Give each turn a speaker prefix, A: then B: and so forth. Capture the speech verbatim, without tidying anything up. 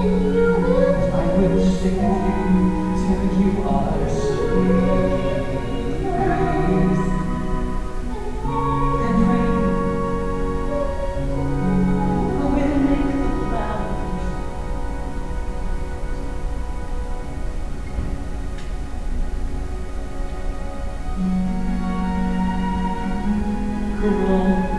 A: and you will
B: I will sing you till you are asleep. And rain will make the flowers grow.